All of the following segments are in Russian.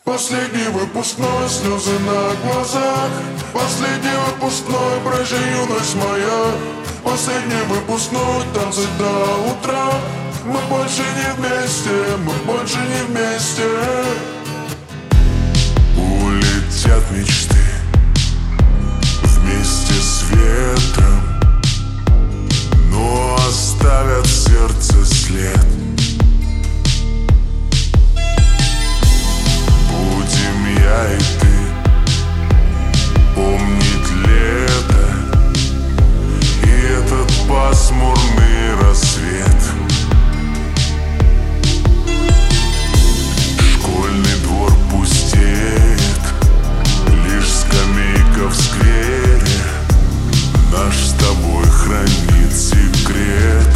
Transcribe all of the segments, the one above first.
Последний выпускной, слезы на глазах. Последний выпускной, прощай, юность моя. Последний выпускной, танцы до утра. Мы больше не вместе, мы больше не вместе. Улетят мечты вместе с ветром, но оставят в сердце след. Будем я и ты помнить лето и этот пасмурный рассвет. Школьный двор пустеет, лишь скамейка в сквере наш с тобой хранит секрет.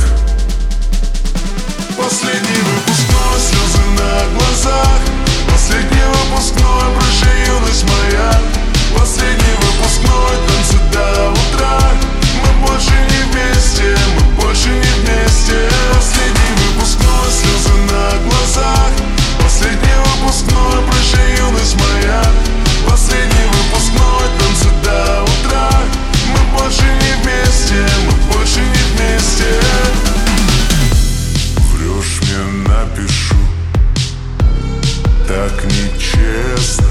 Последний выпускной, слезы на глазах. Последний выпускной, прощай, юность моя. Последний выпускной, танцы до утра. Мы больше не вместе, мы больше не вместе. Последний выпускной, слезы на глазах. Последний выпускной, прощай, юность моя. Последний выпускной, танцы до утра. Мы больше не вместе, мы больше не вместе. Врешь мне, напишу, так нечестно.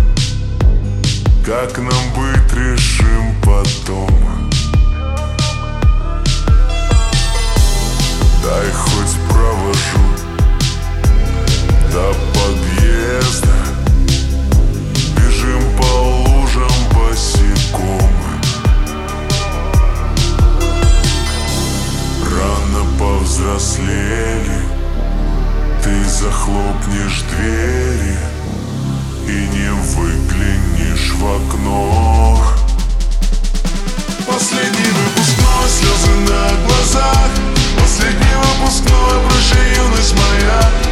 Как нам быть, решим потом. Дай хоть провожу до подъезда. Бежим по лужам босиком. Рано повзрослели, ты захлопнешь двери и не выглянешь в окно. Последний выпускной, слезы на глазах. Последний выпускной, прощай, юность моя.